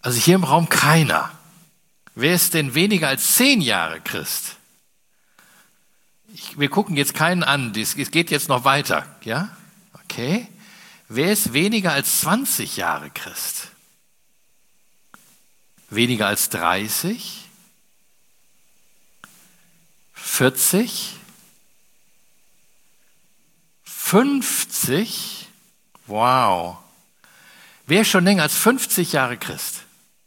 Also hier im Raum keiner. Wer ist denn weniger als 10 Jahre Christ? Wir gucken jetzt keinen an, es geht jetzt noch weiter. Ja? Okay. Wer ist weniger als 20 Jahre Christ? Weniger als 30? 40? 50? Wow. Wer ist schon länger als 50 Jahre Christ?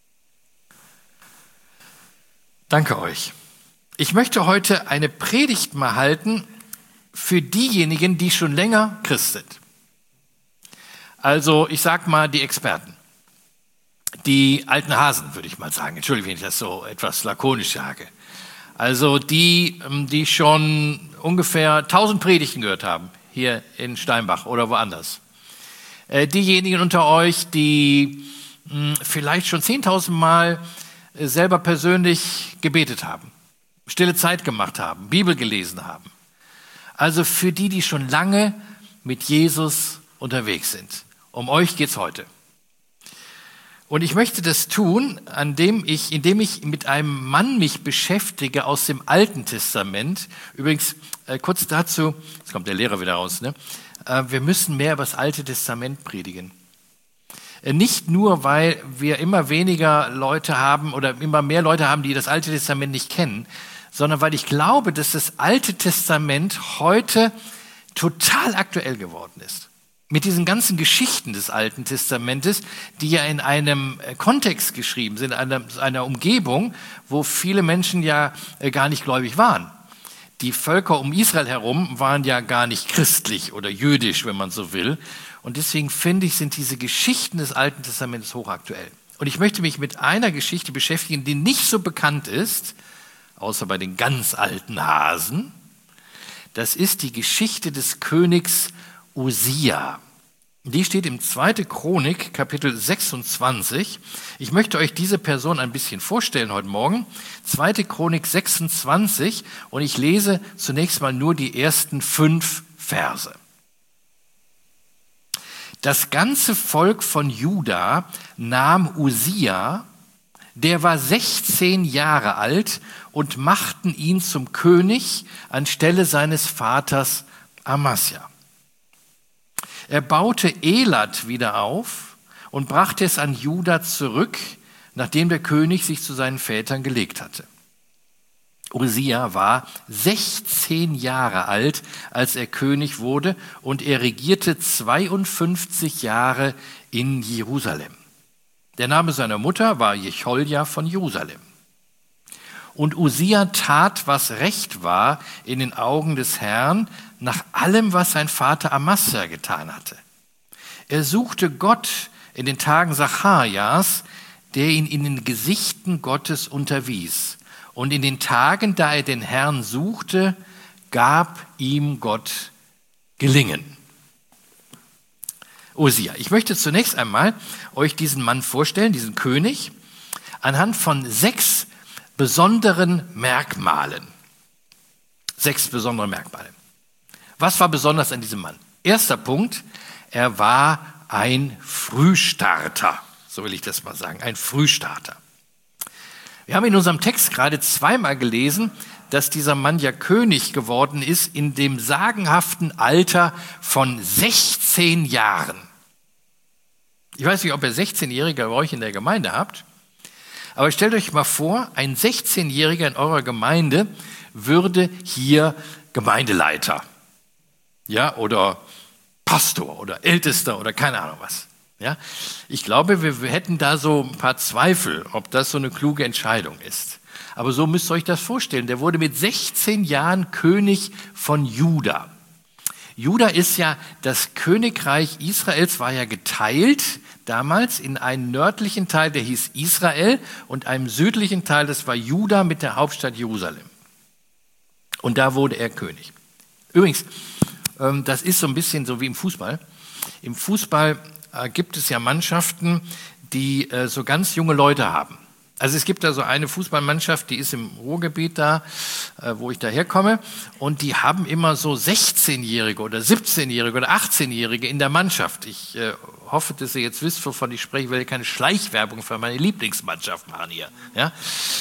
Danke euch. Ich möchte heute eine Predigt mal halten für diejenigen, die schon länger Christ sind. Also ich sag mal die Experten. Die alten Hasen, würde ich mal sagen. Entschuldigung, wenn ich das so etwas lakonisch sage. Also die schon ungefähr 1000 Predigten gehört haben, hier in Steinbach oder woanders. Diejenigen unter euch, die vielleicht schon 10.000 Mal selber persönlich gebetet haben, stille Zeit gemacht haben, Bibel gelesen haben. Also für die, die schon lange mit Jesus unterwegs sind. Um euch geht's heute. Und ich möchte das tun, indem ich mit einem Mann mich beschäftige aus dem Alten Testament. Übrigens, kurz dazu, jetzt kommt der Lehrer wieder raus, ne? Wir müssen mehr über das Alte Testament predigen. Nicht nur, weil wir immer weniger Leute haben oder immer mehr Leute haben, die das Alte Testament nicht kennen, sondern weil ich glaube, dass das Alte Testament heute total aktuell geworden ist. Mit diesen ganzen Geschichten des Alten Testamentes, die ja in einem Kontext geschrieben sind, in einer Umgebung, wo viele Menschen ja gar nicht gläubig waren. Die Völker um Israel herum waren ja gar nicht christlich oder jüdisch, wenn man so will. Und deswegen finde ich, sind diese Geschichten des Alten Testamentes hochaktuell. Und ich möchte mich mit einer Geschichte beschäftigen, die nicht so bekannt ist, außer bei den ganz alten Hasen. Das ist die Geschichte des Königs Usia. Die steht im 2. Chronik, Kapitel 26. Ich möchte euch diese Person ein bisschen vorstellen heute Morgen. 2. Chronik 26 und ich lese zunächst mal nur die ersten 5 Verse. Das ganze Volk von Juda nahm Usia, der war 16 Jahre alt, und machten ihn zum König anstelle seines Vaters Amasja. Er baute Elat wieder auf und brachte es an Juda zurück, nachdem der König sich zu seinen Vätern gelegt hatte. Usia war 16 Jahre alt, als er König wurde, und er regierte 52 Jahre in Jerusalem. Der Name seiner Mutter war Jecholja von Jerusalem. Und Usia tat, was recht war in den Augen des Herrn, nach allem, was sein Vater Amasja getan hatte. Er suchte Gott in den Tagen Sacharjas, der ihn in den Gesichten Gottes unterwies. Und in den Tagen, da er den Herrn suchte, gab ihm Gott Gelingen. Usia. Ich möchte zunächst einmal euch diesen Mann vorstellen, diesen König, anhand von 6 besonderen Merkmalen. 6 besondere Merkmale. Was war besonders an diesem Mann? Erster Punkt, er war ein Frühstarter. So will ich das mal sagen, ein Frühstarter. Wir haben in unserem Text gerade 2-mal gelesen, dass dieser Mann ja König geworden ist in dem sagenhaften Alter von 16 Jahren. Ich weiß nicht, ob ihr 16-Jährige bei euch in der Gemeinde habt, aber stellt euch mal vor, ein 16-Jähriger in eurer Gemeinde würde hier Gemeindeleiter, ja, oder Pastor oder Ältester oder keine Ahnung was. Ja, ich glaube, wir hätten da so ein paar Zweifel, ob das so eine kluge Entscheidung ist. Aber so müsst ihr euch das vorstellen. Der wurde mit 16 Jahren König von Juda. Juda ist ja, das Königreich Israels war ja geteilt damals in einen nördlichen Teil, der hieß Israel, und einen südlichen Teil, das war Juda mit der Hauptstadt Jerusalem. Und da wurde er König. Übrigens, das ist so ein bisschen so wie im Fußball. Im Fußball gibt es ja Mannschaften, die so ganz junge Leute haben. Also es gibt da so eine Fußballmannschaft, die ist im Ruhrgebiet da, wo ich da herkomme, und die haben immer so 16-Jährige oder 17-Jährige oder 18-Jährige in der Mannschaft. Ich hoffe, dass ihr jetzt wisst, wovon ich spreche. Ich will ja keine Schleichwerbung für meine Lieblingsmannschaft machen hier. Ja?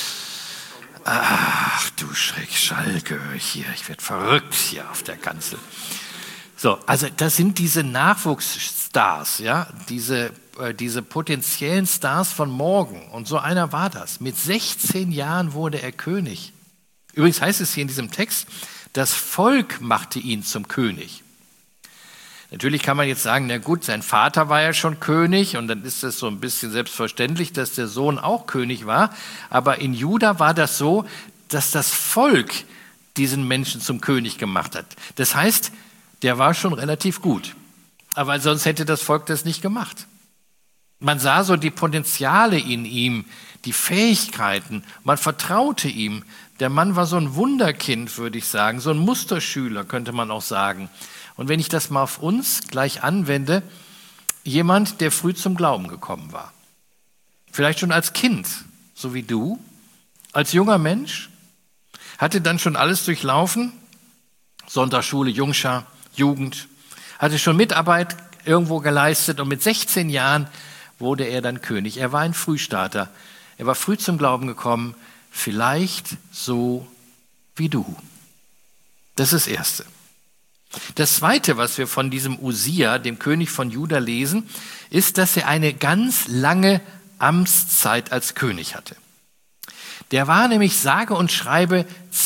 Ach du Schreck, Schalke, hier, ich werde verrückt hier auf der Kanzel. So, also das sind diese Nachwuchsstars, ja, diese potenziellen Stars von morgen. Und so einer war das. Mit 16 Jahren wurde er König. Übrigens heißt es hier in diesem Text, das Volk machte ihn zum König. Natürlich kann man jetzt sagen, na gut, sein Vater war ja schon König und dann ist es so ein bisschen selbstverständlich, dass der Sohn auch König war. Aber in Juda war das so, dass das Volk diesen Menschen zum König gemacht hat. Das heißt, der war schon relativ gut. Aber sonst hätte das Volk das nicht gemacht. Man sah so die Potenziale in ihm, die Fähigkeiten. Man vertraute ihm. Der Mann war so ein Wunderkind, würde ich sagen, so ein Musterschüler, könnte man auch sagen. Und wenn ich das mal auf uns gleich anwende, jemand, der früh zum Glauben gekommen war. Vielleicht schon als Kind, so wie du, als junger Mensch, hatte dann schon alles durchlaufen, Sonntagsschule, Jungschar, Jugend, hatte schon Mitarbeit irgendwo geleistet und mit 16 Jahren wurde er dann König. Er war ein Frühstarter. Er war früh zum Glauben gekommen, vielleicht so wie du. Das ist das Erste. Das Zweite, was wir von diesem Usia, dem König von Juda, lesen, ist, dass er eine ganz lange Amtszeit als König hatte. Der war nämlich sage und schreibe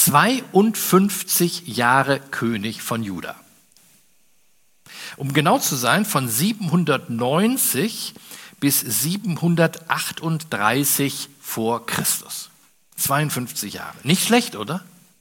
52 Jahre König von Juda. Um genau zu sein, von 790 bis 738 vor Christus. 52 Jahre. Nicht schlecht, oder?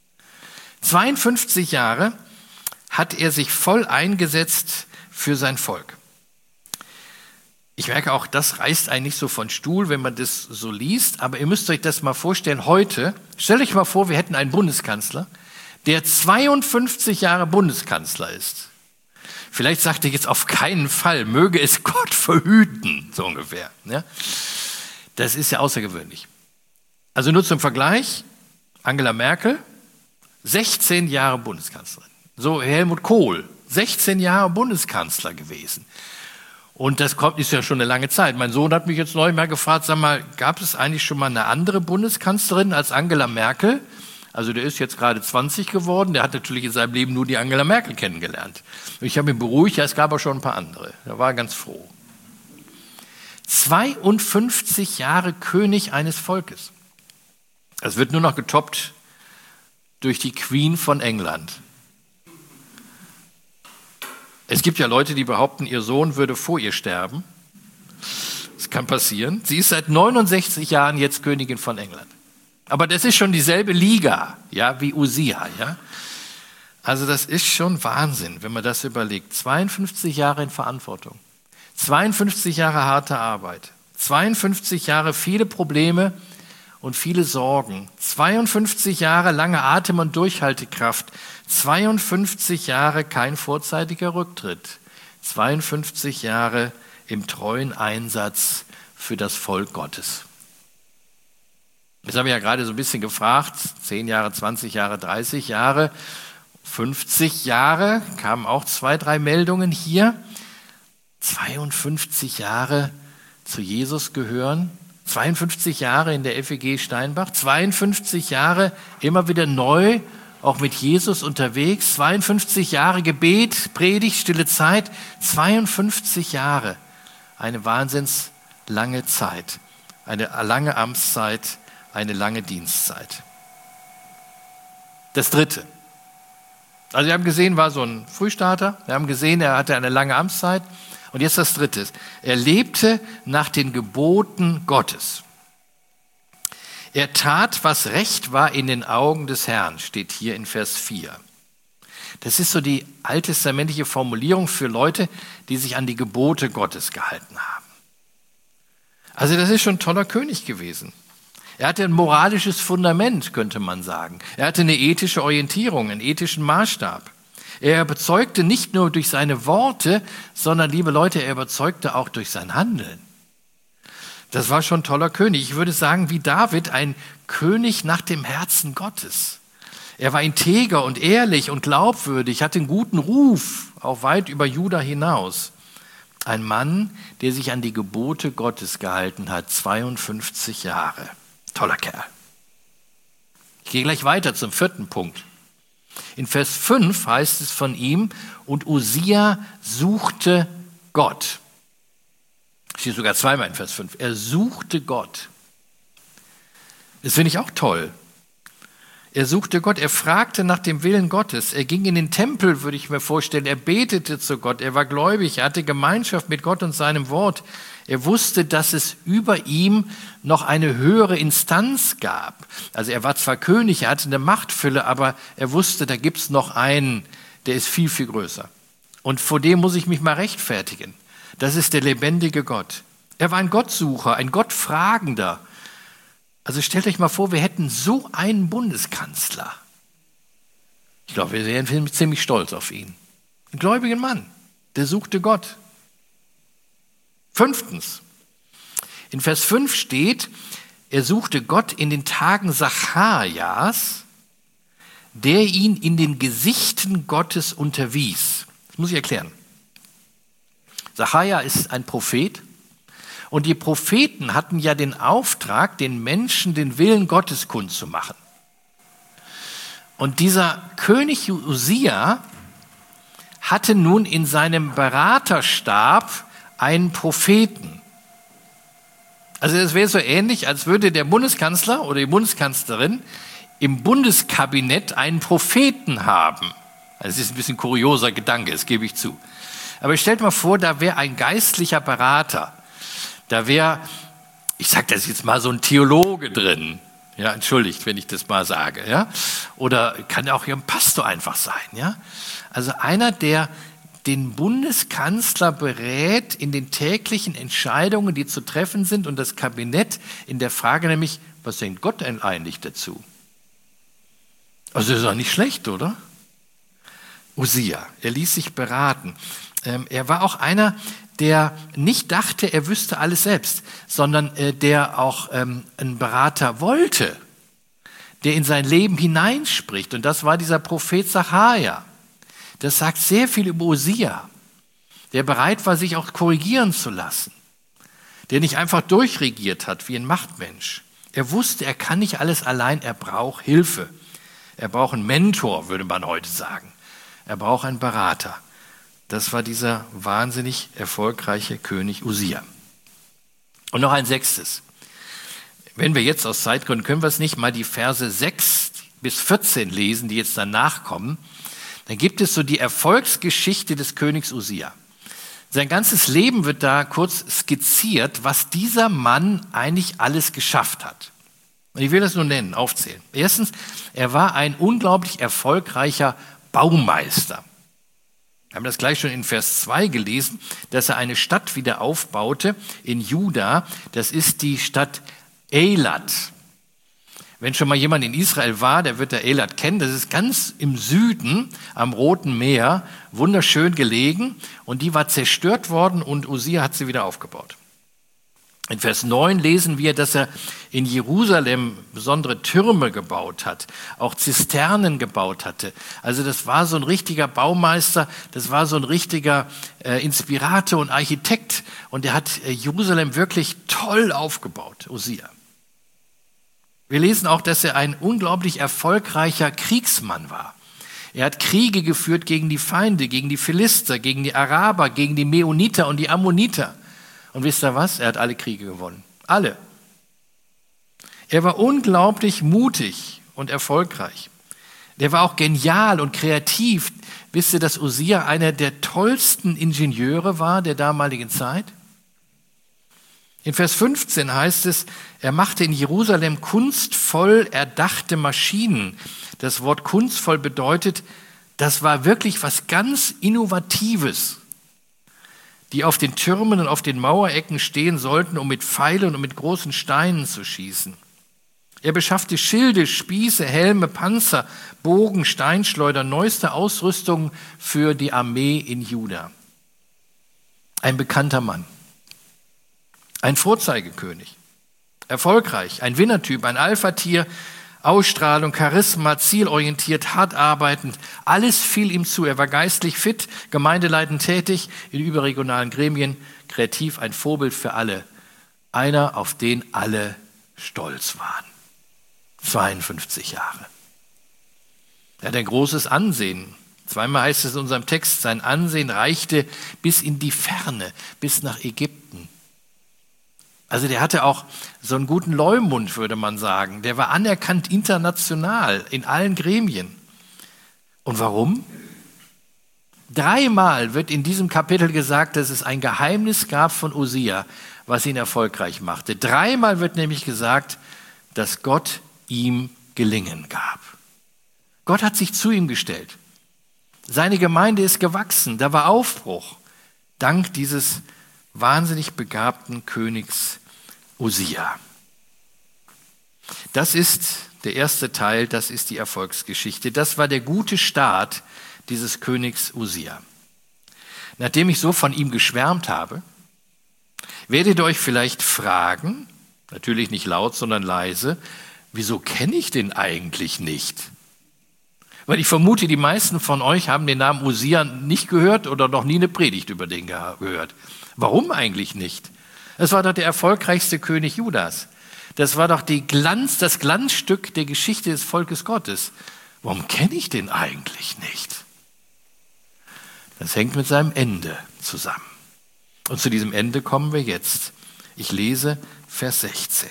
52 Jahre hat er sich voll eingesetzt für sein Volk. Ich merke auch, das reißt einen nicht so von Stuhl, wenn man das so liest, aber ihr müsst euch das mal vorstellen, heute, stellt euch mal vor, wir hätten einen Bundeskanzler, der 52 Jahre Bundeskanzler ist. Vielleicht sagt er jetzt auf keinen Fall, möge es Gott verhüten, so ungefähr. Ja? Das ist ja außergewöhnlich. Also nur zum Vergleich, Angela Merkel, 16 Jahre Bundeskanzlerin. So Helmut Kohl, 16 Jahre Bundeskanzler gewesen. Und das ist ja schon eine lange Zeit. Mein Sohn hat mich jetzt neulich mal gefragt, sag mal, gab es eigentlich schon mal eine andere Bundeskanzlerin als Angela Merkel? Also der ist jetzt gerade 20 geworden, der hat natürlich in seinem Leben nur die Angela Merkel kennengelernt. Ich habe ihn beruhigt, ja, es gab auch schon ein paar andere. Er war ganz froh. 52 Jahre König eines Volkes. Das wird nur noch getoppt durch die Queen von England. Es gibt ja Leute, die behaupten, ihr Sohn würde vor ihr sterben. Das kann passieren. Sie ist seit 69 Jahren jetzt Königin von England. Aber das ist schon dieselbe Liga, ja, wie Usia, ja. Also das ist schon Wahnsinn, wenn man das überlegt. 52 Jahre in Verantwortung, 52 Jahre harte Arbeit, 52 Jahre viele Probleme und viele Sorgen, 52 Jahre lange Atem- und Durchhaltekraft, 52 Jahre kein vorzeitiger Rücktritt, 52 Jahre im treuen Einsatz für das Volk Gottes. Jetzt habe ich ja gerade so ein bisschen gefragt, 10 Jahre, 20 Jahre, 30 Jahre, 50 Jahre, kamen auch 2, 3 Meldungen hier. 52 Jahre zu Jesus gehören, 52 Jahre in der FEG Steinbach, 52 Jahre immer wieder neu, auch mit Jesus unterwegs, 52 Jahre Gebet, Predigt, stille Zeit, 52 Jahre, eine wahnsinns lange Zeit, eine lange Amtszeit, eine lange Dienstzeit. Das Dritte. Also wir haben gesehen, war so ein Frühstarter. Wir haben gesehen, er hatte eine lange Amtszeit. Und jetzt das Dritte. Er lebte nach den Geboten Gottes. Er tat, was recht war in den Augen des Herrn, steht hier in Vers 4. Das ist so die alttestamentliche Formulierung für Leute, die sich an die Gebote Gottes gehalten haben. Also das ist schon ein toller König gewesen. Er hatte ein moralisches Fundament, könnte man sagen. Er hatte eine ethische Orientierung, einen ethischen Maßstab. Er überzeugte nicht nur durch seine Worte, sondern, liebe Leute, er überzeugte auch durch sein Handeln. Das war schon ein toller König. Ich würde sagen, wie David, ein König nach dem Herzen Gottes. Er war integer und ehrlich und glaubwürdig, hatte einen guten Ruf, auch weit über Juda hinaus. Ein Mann, der sich an die Gebote Gottes gehalten hat, 52 Jahre. Toller Kerl. Ich gehe gleich weiter zum 4. Punkt. In Vers 5 heißt es von ihm, und Usia suchte Gott. Steht sogar zweimal in Vers 5. Er suchte Gott. Das finde ich auch toll. Er suchte Gott, er fragte nach dem Willen Gottes. Er ging in den Tempel, würde ich mir vorstellen. Er betete zu Gott, er war gläubig, er hatte Gemeinschaft mit Gott und seinem Wort. Er wusste, dass es über ihm noch eine höhere Instanz gab. Also er war zwar König, er hatte eine Machtfülle, aber er wusste, da gibt es noch einen, der ist viel, viel größer. Und vor dem muss ich mich mal rechtfertigen. Das ist der lebendige Gott. Er war ein Gottsucher, ein Gottfragender. Also stellt euch mal vor, wir hätten so einen Bundeskanzler. Ich glaube, wir wären ziemlich stolz auf ihn. Einen gläubigen Mann, der suchte Gott. 5. In Vers 5 steht, er suchte Gott in den Tagen Sacharjas, der ihn in den Gesichten Gottes unterwies. Das muss ich erklären. Sacharja ist ein Prophet. Und die Propheten hatten ja den Auftrag, den Menschen den Willen Gottes kundzumachen. Und dieser König Usia hatte nun in seinem Beraterstab einen Propheten. Also es wäre so ähnlich, als würde der Bundeskanzler oder die Bundeskanzlerin im Bundeskabinett einen Propheten haben. Also es ist ein bisschen ein kurioser Gedanke, das gebe ich zu. Aber stellt mal vor, da wäre ein geistlicher Berater. Da wäre, ich sage das jetzt mal, so ein Theologe drin. Ja, entschuldigt, wenn ich das mal sage. Ja? Oder kann ja auch ein Pastor einfach sein. Ja? Also einer, der den Bundeskanzler berät in den täglichen Entscheidungen, die zu treffen sind, und das Kabinett in der Frage nämlich, was denkt Gott denn eigentlich dazu? Also das ist doch nicht schlecht, oder? Usia, er ließ sich beraten. Er war auch einer, der nicht dachte, er wüsste alles selbst, sondern der auch einen Berater wollte, der in sein Leben hineinspricht. Und das war dieser Prophet Sacharja. Das sagt sehr viel über Usia, der bereit war, sich auch korrigieren zu lassen, der nicht einfach durchregiert hat wie ein Machtmensch. Er wusste, er kann nicht alles allein, er braucht Hilfe. Er braucht einen Mentor, würde man heute sagen. Er braucht einen Berater. Das war dieser wahnsinnig erfolgreiche König Usia. Und noch ein 6. Wenn wir jetzt aus Zeitgründen, können wir es nicht mal die Verse 6 bis 14 lesen, die jetzt danach kommen. Dann gibt es so die Erfolgsgeschichte des Königs Usia. Sein ganzes Leben wird da kurz skizziert, was dieser Mann eigentlich alles geschafft hat. Und ich will das nur nennen, aufzählen. Erstens, er war ein unglaublich erfolgreicher Baumeister. Wir haben das gleich schon in Vers 2 gelesen, dass er eine Stadt wieder aufbaute in Juda. Das ist die Stadt Eilat. Wenn schon mal jemand in Israel war, der wird der Eilat kennen. Das ist ganz im Süden am Roten Meer, wunderschön gelegen. Und die war zerstört worden und Usia hat sie wieder aufgebaut. In Vers 9 lesen wir, dass er in Jerusalem besondere Türme gebaut hat, auch Zisternen gebaut hatte. Also das war so ein richtiger Baumeister, das war so ein richtiger Inspirator und Architekt. Und er hat Jerusalem wirklich toll aufgebaut, Usia. Wir lesen auch, dass er ein unglaublich erfolgreicher Kriegsmann war. Er hat Kriege geführt gegen die Feinde, gegen die Philister, gegen die Araber, gegen die Meuniter und die Ammoniter. Und wisst ihr was? Er hat alle Kriege gewonnen. Alle. Er war unglaublich mutig und erfolgreich. Der war auch genial und kreativ. Wisst ihr, dass Usia einer der tollsten Ingenieure war der damaligen Zeit? In Vers 15 heißt es, er machte in Jerusalem kunstvoll erdachte Maschinen. Das Wort kunstvoll bedeutet, das war wirklich was ganz Innovatives, die auf den Türmen und auf den Mauerecken stehen sollten, um mit Pfeilen und mit großen Steinen zu schießen. Er beschaffte Schilde, Spieße, Helme, Panzer, Bogen, Steinschleuder, neueste Ausrüstung für die Armee in Juda. Ein bekannter Mann. Ein Vorzeigekönig, erfolgreich, ein Winnertyp, ein Alpha-Tier, Ausstrahlung, Charisma, zielorientiert, hart arbeitend. Alles fiel ihm zu. Er war geistlich fit, gemeindeleitend tätig, in überregionalen Gremien, kreativ, ein Vorbild für alle. Einer, auf den alle stolz waren. 52 Jahre. Er hat ein großes Ansehen. Zweimal heißt es in unserem Text, sein Ansehen reichte bis in die Ferne, bis nach Ägypten. Also der hatte auch so einen guten Leumund, würde man sagen. Der war anerkannt international in allen Gremien. Und warum? 3-mal wird in diesem Kapitel gesagt, dass es ein Geheimnis gab von Usia, was ihn erfolgreich machte. 3-mal wird nämlich gesagt, dass Gott ihm Gelingen gab. Gott hat sich zu ihm gestellt. Seine Gemeinde ist gewachsen, da war Aufbruch, dank dieses wahnsinnig begabten Königs Usia. Das ist der erste Teil, das ist die Erfolgsgeschichte. Das war der gute Start dieses Königs Usia. Nachdem ich so von ihm geschwärmt habe, werdet ihr euch vielleicht fragen, natürlich nicht laut, sondern leise, wieso kenne ich den eigentlich nicht? Weil ich vermute, die meisten von euch haben den Namen Usia nicht gehört oder noch nie eine Predigt über den gehört. Warum eigentlich nicht? Es war doch der erfolgreichste König Judas. Das war doch das Glanzstück der Geschichte des Volkes Gottes. Warum kenne ich den eigentlich nicht? Das hängt mit seinem Ende zusammen. Und zu diesem Ende kommen wir jetzt. Ich lese Vers 16.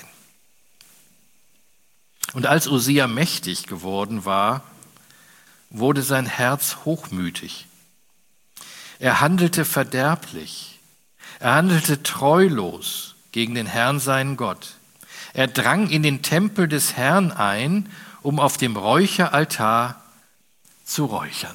Und als Usia mächtig geworden war, wurde sein Herz hochmütig. Er handelte verderblich. Er handelte treulos gegen den Herrn, seinen Gott. Er drang in den Tempel des Herrn ein, um auf dem Räucheraltar zu räuchern.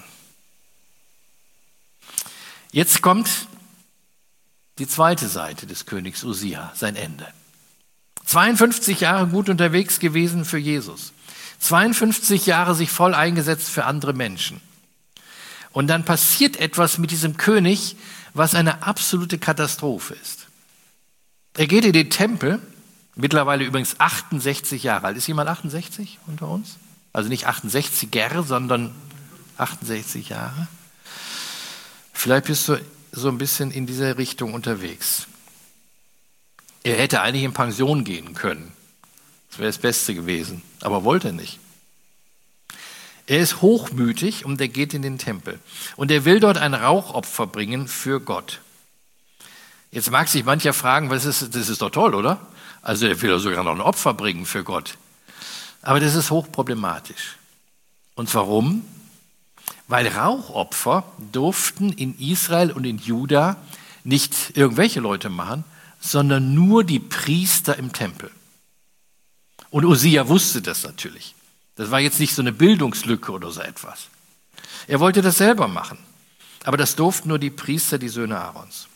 Jetzt kommt die zweite Seite des Königs Usia, sein Ende. 52 Jahre gut unterwegs gewesen für Jesus. 52 Jahre sich voll eingesetzt für andere Menschen. Und dann passiert etwas mit diesem König, was eine absolute Katastrophe ist. Er geht in den Tempel, mittlerweile übrigens 68 Jahre alt. Ist jemand 68 unter uns? Also nicht 68er, sondern 68 Jahre. Vielleicht bist du so ein bisschen in dieser Richtung unterwegs. Er hätte eigentlich in Pension gehen können. Das wäre das Beste gewesen, aber wollte nicht. Er ist hochmütig und er geht in den Tempel. Und er will dort ein Rauchopfer bringen für Gott. Jetzt mag sich mancher fragen, das ist doch toll, oder? Also er will sogar noch ein Opfer bringen für Gott. Aber das ist hochproblematisch. Und warum? Weil Rauchopfer durften in Israel und in Juda nicht irgendwelche Leute machen, sondern nur die Priester im Tempel. Und Usia wusste das natürlich. Das war jetzt nicht so eine Bildungslücke oder so etwas. Er wollte das selber machen. Aber das durften nur die Priester, die Söhne Aarons.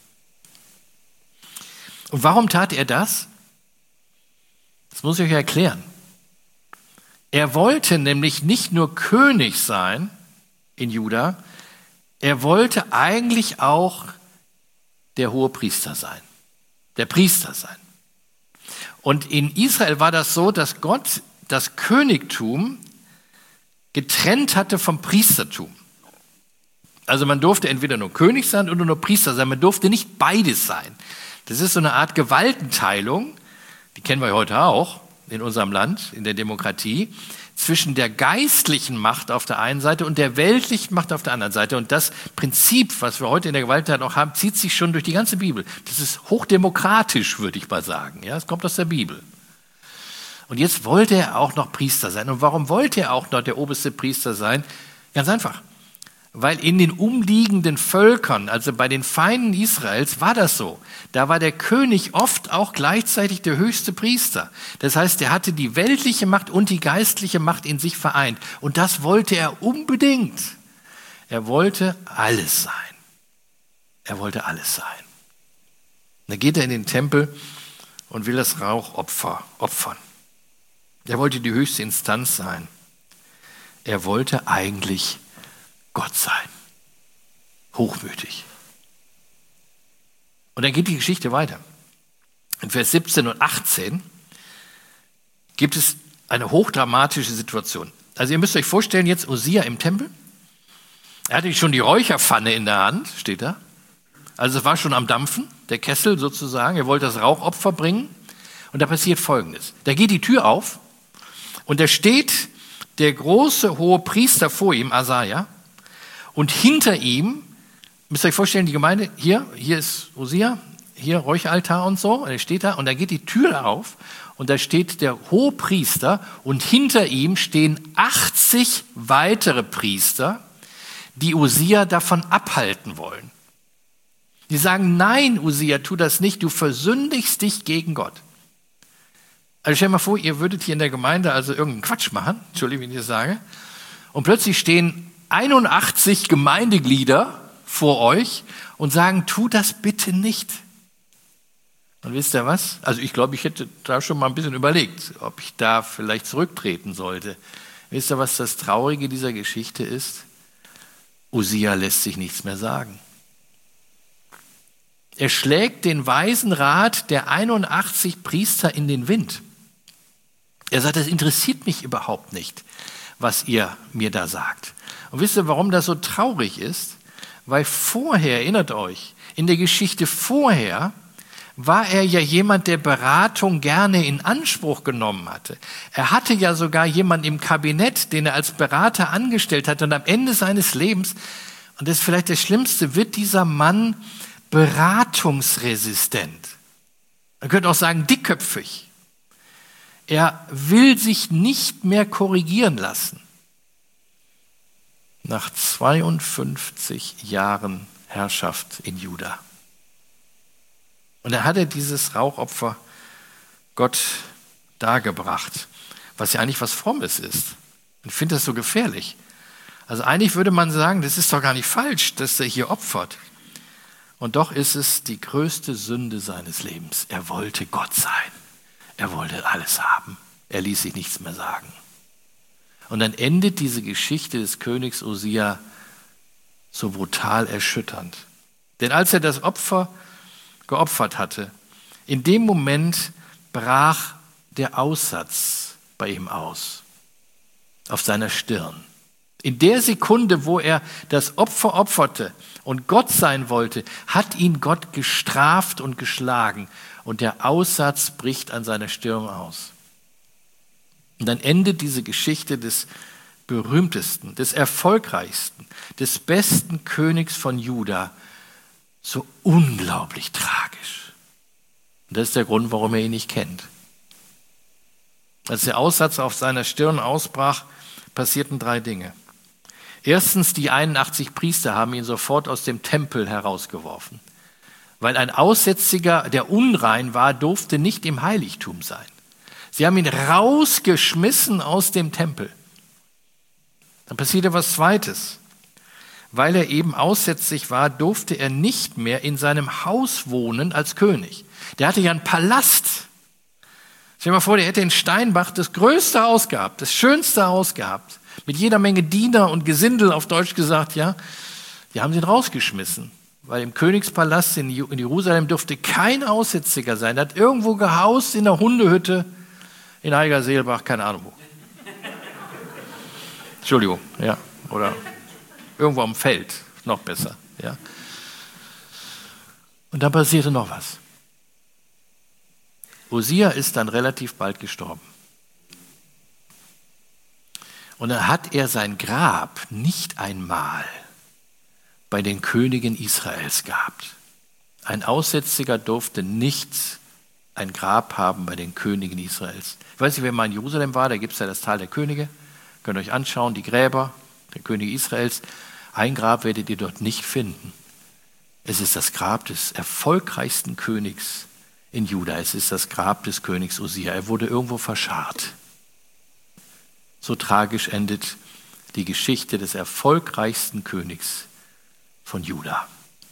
Und warum tat er das? Das muss ich euch erklären. Er wollte nämlich nicht nur König sein in Juda, er wollte eigentlich auch der hohe Priester sein, der Priester sein. Und in Israel war das so, dass Gott das Königtum getrennt hatte vom Priestertum. Also man durfte entweder nur König sein oder nur Priester sein, man durfte nicht beides sein. Das ist so eine Art Gewaltenteilung, die kennen wir heute auch in unserem Land, in der Demokratie, zwischen der geistlichen Macht auf der einen Seite und der weltlichen Macht auf der anderen Seite. Und das Prinzip, was wir heute in der Gewaltenteilung auch haben, zieht sich schon durch die ganze Bibel. Das ist hochdemokratisch, würde ich mal sagen. Ja, es kommt aus der Bibel. Und jetzt wollte er auch noch Priester sein. Und warum wollte er auch noch der oberste Priester sein? Ganz einfach. Weil in den umliegenden Völkern, also bei den Feinden Israels, war das so. Da war der König oft auch gleichzeitig der höchste Priester. Das heißt, er hatte die weltliche Macht und die geistliche Macht in sich vereint. Und das wollte er unbedingt. Er wollte alles sein. Er wollte alles sein. Dann geht er in den Tempel und will das Rauchopfer opfern. Er wollte die höchste Instanz sein. Er wollte eigentlich Gott sein. Hochmütig. Und dann geht die Geschichte weiter. In Vers 17 und 18 gibt es eine hochdramatische Situation. Also ihr müsst euch vorstellen, jetzt Usia im Tempel. Er hatte schon die Räucherpfanne in der Hand, steht da. Also es war schon am Dampfen, der Kessel sozusagen. Er wollte das Rauchopfer bringen. Und da passiert Folgendes. Da geht die Tür auf und da steht der große hohe Priester vor ihm, Asaja. Und hinter ihm, müsst ihr euch vorstellen, die Gemeinde, hier ist Usia, hier Räucheraltar und so. Und er steht da und da geht die Tür auf und da steht der Hohepriester und hinter ihm stehen 80 weitere Priester, die Usia davon abhalten wollen. Die sagen, nein, Usia, tu das nicht, du versündigst dich gegen Gott. Also stell dir mal vor, ihr würdet hier in der Gemeinde also irgendeinen Quatsch machen, Entschuldigung, wenn ich das sage, und plötzlich stehen 81 Gemeindeglieder vor euch und sagen, tu das bitte nicht. Und wisst ihr was? Also ich glaube, ich hätte da schon mal ein bisschen überlegt, ob ich da vielleicht zurücktreten sollte. Wisst ihr, was das Traurige dieser Geschichte ist? Usia lässt sich nichts mehr sagen. Er schlägt den weisen Rat der 81 Priester in den Wind. Er sagt, das interessiert mich überhaupt nicht, was ihr mir da sagt. Und wisst ihr, warum das so traurig ist? Weil vorher, erinnert euch, in der Geschichte vorher war er ja jemand, der Beratung gerne in Anspruch genommen hatte. Er hatte ja sogar jemanden im Kabinett, den er als Berater angestellt hatte. Und am Ende seines Lebens, und das ist vielleicht das Schlimmste, wird dieser Mann beratungsresistent. Man könnte auch sagen, dickköpfig. Er will sich nicht mehr korrigieren lassen. Nach 52 Jahren Herrschaft in Juda. Und dann hat er dieses Rauchopfer Gott dargebracht, was ja eigentlich was Frommes ist. Ich finde das so gefährlich. Also eigentlich würde man sagen, das ist doch gar nicht falsch, dass er hier opfert. Und doch ist es die größte Sünde seines Lebens. Er wollte Gott sein. Er wollte alles haben. Er ließ sich nichts mehr sagen. Und dann endet diese Geschichte des Königs Usia so brutal erschütternd. Denn als er das Opfer geopfert hatte, in dem Moment brach der Aussatz bei ihm aus, auf seiner Stirn. In der Sekunde, wo er das Opfer opferte und Gott sein wollte, hat ihn Gott gestraft und geschlagen und der Aussatz bricht an seiner Stirn aus. Und dann endet diese Geschichte des berühmtesten, des erfolgreichsten, des besten Königs von Juda so unglaublich tragisch. Und das ist der Grund, warum er ihn nicht kennt. Als der Aussatz auf seiner Stirn ausbrach, passierten 3 Dinge. Erstens, die 81 Priester haben ihn sofort aus dem Tempel herausgeworfen. Weil ein Aussätziger, der unrein war, durfte nicht im Heiligtum sein. Sie haben ihn rausgeschmissen aus dem Tempel. Dann passierte was Zweites. Weil er eben aussätzig war, durfte er nicht mehr in seinem Haus wohnen als König. Der hatte ja einen Palast. Stell dir mal vor, der hätte in Steinbach das größte Haus gehabt, das schönste Haus gehabt. Mit jeder Menge Diener und Gesindel, auf Deutsch gesagt, ja. Die haben ihn rausgeschmissen. Weil im Königspalast in Jerusalem durfte kein Aussätziger sein. Er hat irgendwo gehaust in der Hundehütte in Heigerseelbach, keine Ahnung wo. Entschuldigung, ja. Oder irgendwo am Feld, noch besser, ja. Und dann passierte noch was. Usia ist dann relativ bald gestorben. Und dann hat er sein Grab nicht einmal bei den Königen Israels gehabt. Ein Aussätziger durfte nicht ein Grab haben bei den Königen Israels. Ich weiß nicht, wer mal in Jerusalem war, da gibt es ja das Tal der Könige. Könnt ihr euch anschauen, die Gräber der Könige Israels. Ein Grab werdet ihr dort nicht finden. Es ist das Grab des erfolgreichsten Königs in Juda. Es ist das Grab des Königs Usia. Er wurde irgendwo verscharrt. So tragisch endet die Geschichte des erfolgreichsten Königs von Juda.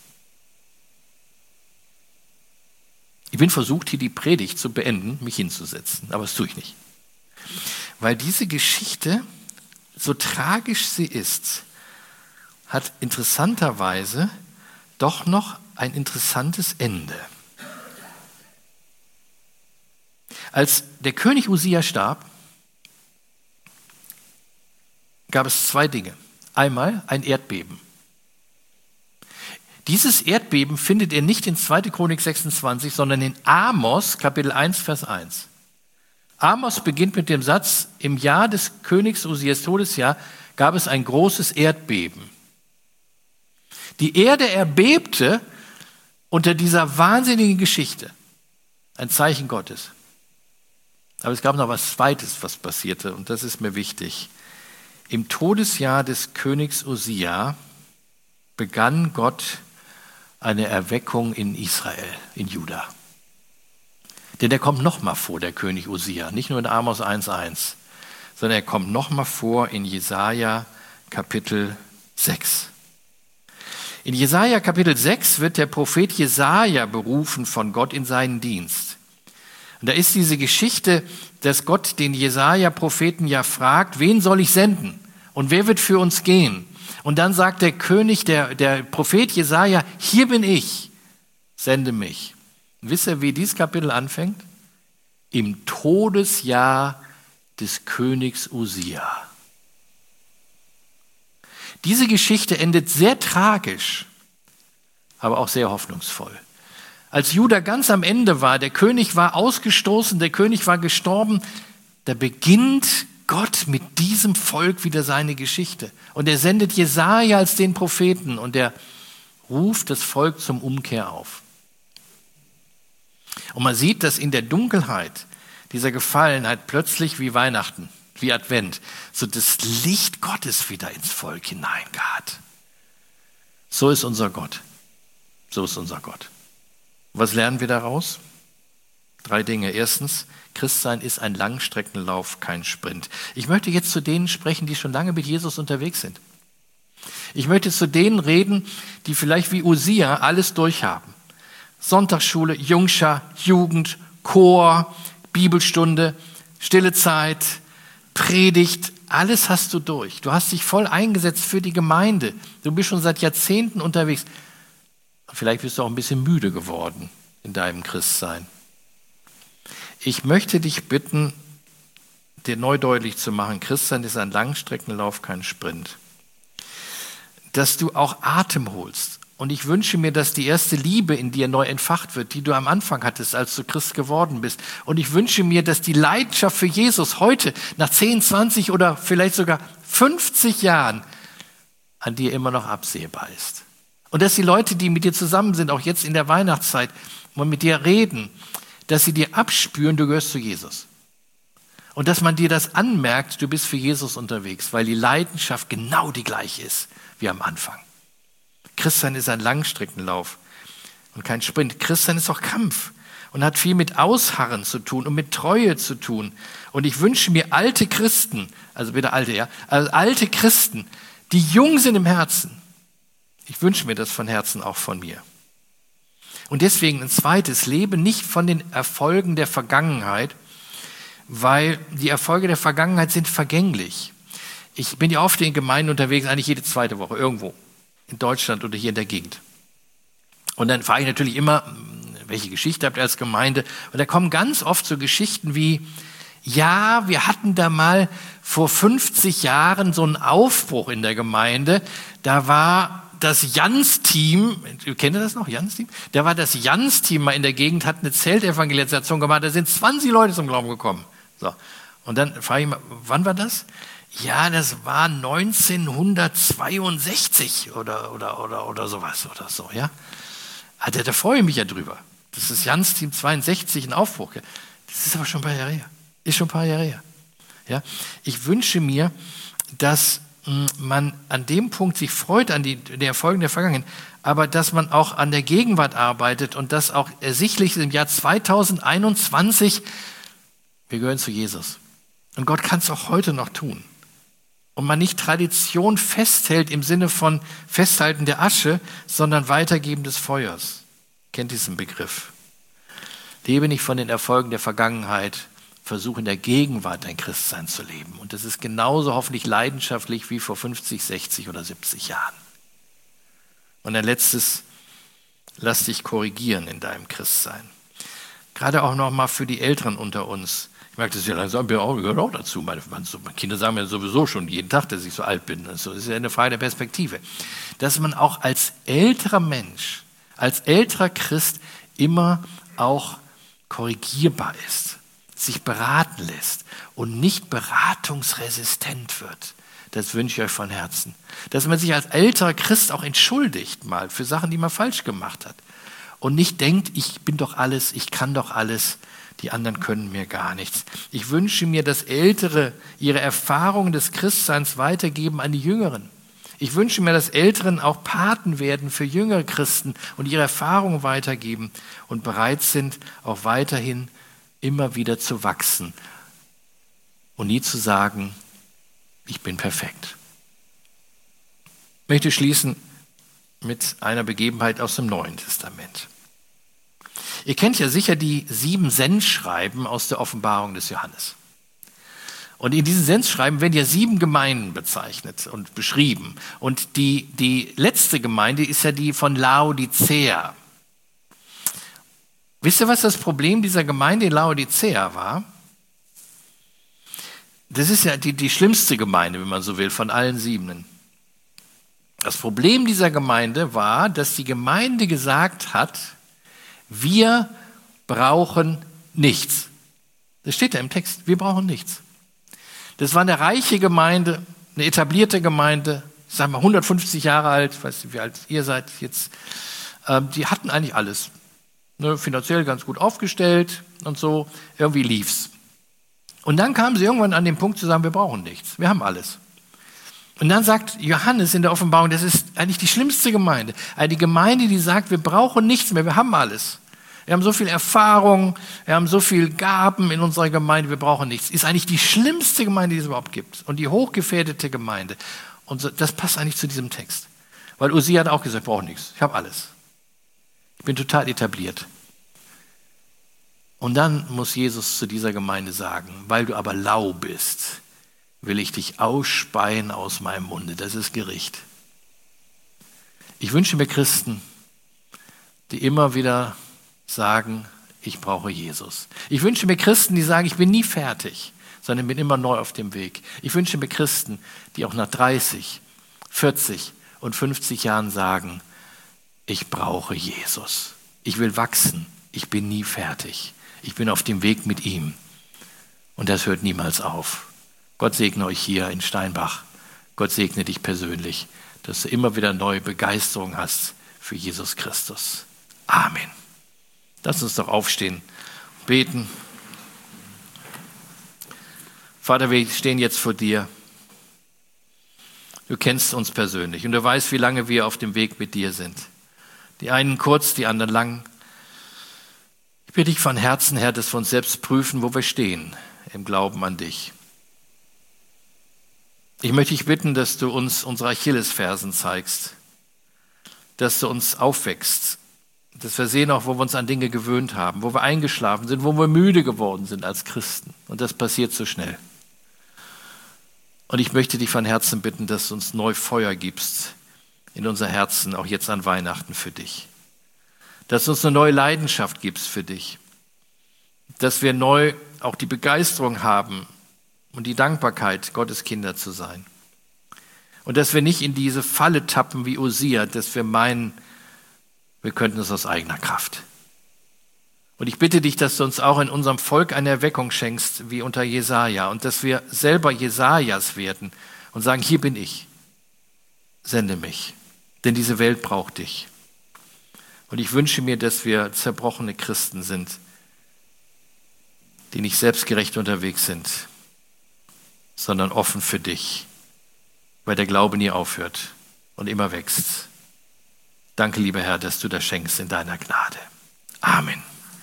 Ich bin versucht, hier die Predigt zu beenden, mich hinzusetzen, aber das tue ich nicht. Weil diese Geschichte, so tragisch sie ist, hat interessanterweise doch noch ein interessantes Ende. Als der König Usia starb, gab es zwei Dinge. Einmal ein Erdbeben. Dieses Erdbeben findet ihr nicht in 2. Chronik 26, sondern in Amos, Kapitel 1, Vers 1. Amos beginnt mit dem Satz, im Jahr des Königs Usias Todesjahr gab es ein großes Erdbeben. Die Erde erbebte unter dieser wahnsinnigen Geschichte. Ein Zeichen Gottes. Aber es gab noch was Zweites, was passierte, und das ist mir wichtig. Im Todesjahr des Königs Usia begann Gott eine Erweckung in Israel, in Juda. Denn der kommt nochmal vor, der König Usia, nicht nur in Amos 1,1, sondern er kommt nochmal vor in Jesaja Kapitel 6. In Jesaja Kapitel 6 wird der Prophet Jesaja berufen von Gott in seinen Dienst. Und da ist diese Geschichte, dass Gott den Jesaja-Propheten ja fragt, wen soll ich senden? Und wer wird für uns gehen? Und dann sagt der König, der Prophet Jesaja, hier bin ich, sende mich. Und wisst ihr, wie dieses Kapitel anfängt? Im Todesjahr des Königs Usia. Diese Geschichte endet sehr tragisch, aber auch sehr hoffnungsvoll. Als Juda ganz am Ende war, der König war ausgestoßen, der König war gestorben, da beginnt Gott mit diesem Volk wieder seine Geschichte. Und er sendet Jesaja als den Propheten und er ruft das Volk zum Umkehr auf. Und man sieht, dass in der Dunkelheit dieser Gefallenheit plötzlich wie Weihnachten, wie Advent, so das Licht Gottes wieder ins Volk hineingart. So ist unser Gott. So ist unser Gott. Was lernen wir daraus? 3 Dinge. Erstens, Christsein ist ein Langstreckenlauf, kein Sprint. Ich möchte jetzt zu denen sprechen, die schon lange mit Jesus unterwegs sind. Ich möchte zu denen reden, die vielleicht wie Usia alles durchhaben. Sonntagsschule, Jungschar, Jugend, Chor, Bibelstunde, stille Zeit, Predigt, alles hast du durch. Du hast dich voll eingesetzt für die Gemeinde. Du bist schon seit Jahrzehnten unterwegs. Vielleicht bist du auch ein bisschen müde geworden in deinem Christsein. Ich möchte dich bitten, dir neu deutlich zu machen, Christsein ist ein Langstreckenlauf, kein Sprint. Dass du auch Atem holst. Und ich wünsche mir, dass die erste Liebe in dir neu entfacht wird, die du am Anfang hattest, als du Christ geworden bist. Und ich wünsche mir, dass die Leidenschaft für Jesus heute, nach 10, 20 oder vielleicht sogar 50 Jahren, an dir immer noch absehbar ist. Und dass die Leute, die mit dir zusammen sind, auch jetzt in der Weihnachtszeit, und mit dir reden, dass sie dir abspüren, du gehörst zu Jesus. Und dass man dir das anmerkt, du bist für Jesus unterwegs, weil die Leidenschaft genau die gleiche ist wie am Anfang. Christsein ist ein Langstreckenlauf und kein Sprint. Christsein ist auch Kampf und hat viel mit Ausharren zu tun und mit Treue zu tun. Und ich wünsche mir alte Christen, also bitte alte, ja, also alte Christen, die jung sind im Herzen. Ich wünsche mir das von Herzen auch von mir. Und deswegen ein zweites, lebe nicht von den Erfolgen der Vergangenheit, weil die Erfolge der Vergangenheit sind vergänglich. Ich bin ja oft in Gemeinden unterwegs, eigentlich jede zweite Woche, irgendwo in Deutschland oder hier in der Gegend. Und dann frage ich natürlich immer, welche Geschichte habt ihr als Gemeinde? Und da kommen ganz oft so Geschichten wie, ja, wir hatten da mal vor 50 Jahren so einen Aufbruch in der Gemeinde, da war das Jans-Team, kennt ihr das noch, Jans-Team? Da war das Jans-Team mal in der Gegend, hat eine Zeltevangelisation gemacht, da sind 20 Leute zum Glauben gekommen. So. Und dann frage ich mal, wann war das? Ja, das war 1962 oder sowas oder so, ja. Also, da freue ich mich ja drüber. Das ist Jans-Team 62, ein Aufbruch. Das ist aber schon ein paar Jahre her. Ist schon ein paar Jahre her. Ja. Ich wünsche mir, dass man an dem Punkt sich freut an den Erfolgen der Vergangenheit, aber dass man auch an der Gegenwart arbeitet und das auch ersichtlich ist im Jahr 2021, wir gehören zu Jesus. Und Gott kann es auch heute noch tun. Und man nicht Tradition festhält im Sinne von Festhalten der Asche, sondern Weitergeben des Feuers. Kennt diesen Begriff. Lebe nicht von den Erfolgen der Vergangenheit, versuche in der Gegenwart dein Christsein zu leben. Und das ist genauso hoffentlich leidenschaftlich wie vor 50, 60 oder 70 Jahren. Und ein letztes, lass dich korrigieren in deinem Christsein. Gerade auch noch mal für die Älteren unter uns. Ich merke das ja langsam, gehört auch dazu. Meine Kinder sagen mir sowieso schon jeden Tag, dass ich so alt bin. Das ist ja eine Frage der Perspektive. Dass man auch als älterer Mensch, als älterer Christ immer auch korrigierbar ist, sich beraten lässt und nicht beratungsresistent wird. Das wünsche ich euch von Herzen. Dass man sich als älterer Christ auch entschuldigt mal für Sachen, die man falsch gemacht hat. Und nicht denkt, ich bin doch alles, ich kann doch alles, die anderen können mir gar nichts. Ich wünsche mir, dass Ältere ihre Erfahrungen des Christseins weitergeben an die Jüngeren. Ich wünsche mir, dass Älteren auch Paten werden für jüngere Christen und ihre Erfahrungen weitergeben und bereit sind, auch weiterhin immer wieder zu wachsen und nie zu sagen, ich bin perfekt. Ich möchte schließen mit einer Begebenheit aus dem Neuen Testament. Ihr kennt ja sicher die 7 Sendschreiben aus der Offenbarung des Johannes. Und in diesen Sendschreiben werden ja 7 Gemeinden bezeichnet und beschrieben. Und die letzte Gemeinde ist ja die von Laodicea. Wisst ihr, was das Problem dieser Gemeinde in Laodicea war? Das ist ja die schlimmste Gemeinde, wenn man so will, von allen 7. Das Problem dieser Gemeinde war, dass die Gemeinde gesagt hat, wir brauchen nichts. Das steht da im Text, wir brauchen nichts. Das war eine reiche Gemeinde, eine etablierte Gemeinde, ich sage mal 150 Jahre alt, ich weiß nicht, wie alt ihr seid jetzt. Die hatten eigentlich alles. Ne, finanziell ganz gut aufgestellt und so, irgendwie lief's. Und dann kamen sie irgendwann an den Punkt zu sagen, wir brauchen nichts, wir haben alles. Und dann sagt Johannes in der Offenbarung, das ist eigentlich die schlimmste Gemeinde. Die Gemeinde, die sagt, wir brauchen nichts mehr, wir haben alles. Wir haben so viel Erfahrung, wir haben so viel Gaben in unserer Gemeinde, wir brauchen nichts. Ist eigentlich die schlimmste Gemeinde, die es überhaupt gibt. Und die hochgefährdete Gemeinde. Und so, das passt eigentlich zu diesem Text. Weil Usia hat auch gesagt, ich brauche nichts, ich habe alles. Ich bin total etabliert. Und dann muss Jesus zu dieser Gemeinde sagen, weil du aber lau bist, will ich dich ausspeien aus meinem Munde. Das ist Gericht. Ich wünsche mir Christen, die immer wieder sagen, ich brauche Jesus. Ich wünsche mir Christen, die sagen, ich bin nie fertig, sondern bin immer neu auf dem Weg. Ich wünsche mir Christen, die auch nach 30, 40 und 50 Jahren sagen, ich brauche Jesus. Ich will wachsen. Ich bin nie fertig. Ich bin auf dem Weg mit ihm. Und das hört niemals auf. Gott segne euch hier in Steinbach. Gott segne dich persönlich, dass du immer wieder neue Begeisterung hast für Jesus Christus. Amen. Lass uns doch aufstehen und beten. Vater, wir stehen jetzt vor dir. Du kennst uns persönlich und du weißt, wie lange wir auf dem Weg mit dir sind. Die einen kurz, die anderen lang. Ich bitte dich von Herzen, Herr, dass wir uns selbst prüfen, wo wir stehen im Glauben an dich. Ich möchte dich bitten, dass du uns unsere Achillesfersen zeigst, dass du uns aufwächst, dass wir sehen auch, wo wir uns an Dinge gewöhnt haben, wo wir eingeschlafen sind, wo wir müde geworden sind als Christen. Und das passiert so schnell. Und ich möchte dich von Herzen bitten, dass du uns neu Feuer gibst in unser Herzen, auch jetzt an Weihnachten für dich. Dass du uns eine neue Leidenschaft gibst für dich. Dass wir neu auch die Begeisterung haben und die Dankbarkeit, Gottes Kinder zu sein. Und dass wir nicht in diese Falle tappen wie Usia, dass wir meinen, wir könnten es aus eigener Kraft. Und ich bitte dich, dass du uns auch in unserem Volk eine Erweckung schenkst, wie unter Jesaja, und dass wir selber Jesajas werden und sagen, hier bin ich, sende mich, denn diese Welt braucht dich. Und ich wünsche mir, dass wir zerbrochene Christen sind, die nicht selbstgerecht unterwegs sind, sondern offen für dich, weil der Glaube nie aufhört und immer wächst. Danke, lieber Herr, dass du das schenkst in deiner Gnade. Amen.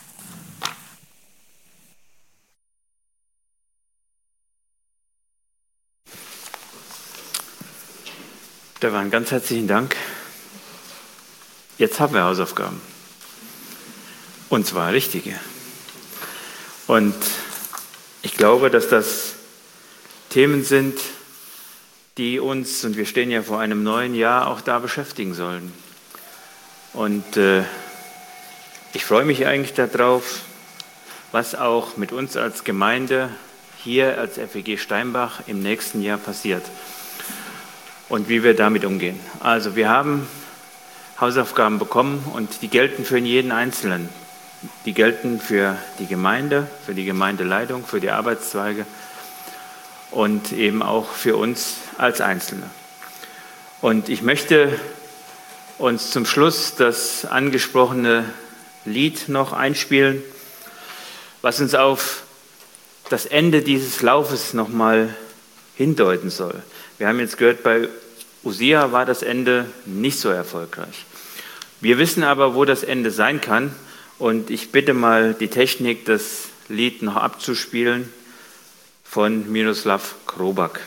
Stefan, ganz herzlichen Dank. Jetzt haben wir Hausaufgaben. Und zwar richtige. Und ich glaube, dass das Themen sind, die uns, und wir stehen ja vor einem neuen Jahr, auch da beschäftigen sollen. Und ich freue mich eigentlich darauf, was auch mit uns als Gemeinde hier als FEG Steinbach im nächsten Jahr passiert und wie wir damit umgehen. Also wir haben Hausaufgaben bekommen und die gelten für jeden Einzelnen. Die gelten für die Gemeinde, für die Gemeindeleitung, für die Arbeitszweige und eben auch für uns als Einzelne. Und ich möchte uns zum Schluss das angesprochene Lied noch einspielen, was uns auf das Ende dieses Laufes nochmal hindeuten soll. Wir haben jetzt gehört, bei Usia war das Ende nicht so erfolgreich. Wir wissen aber, wo das Ende sein kann. Und ich bitte mal die Technik, das Lied noch abzuspielen von Miroslav Krobak.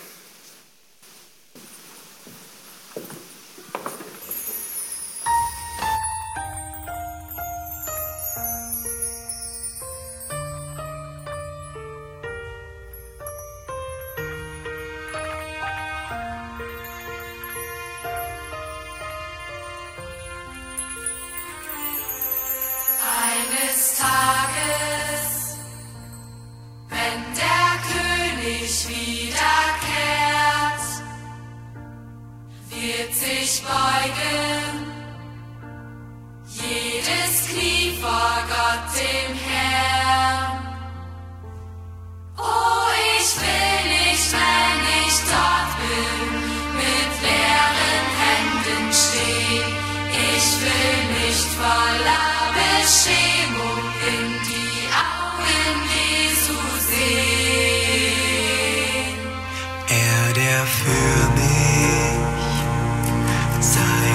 Eines Tages, wenn der König wiederkehrt, wird sich beugen jedes Knie.